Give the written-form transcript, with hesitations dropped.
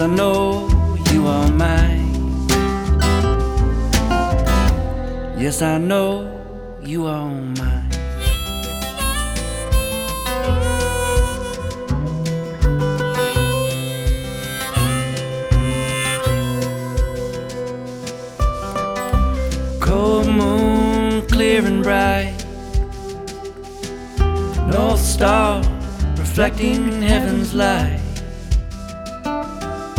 I know you are mine. Yes, I know you are mine. Cold moon, clear and bright, North Star reflecting heaven's light.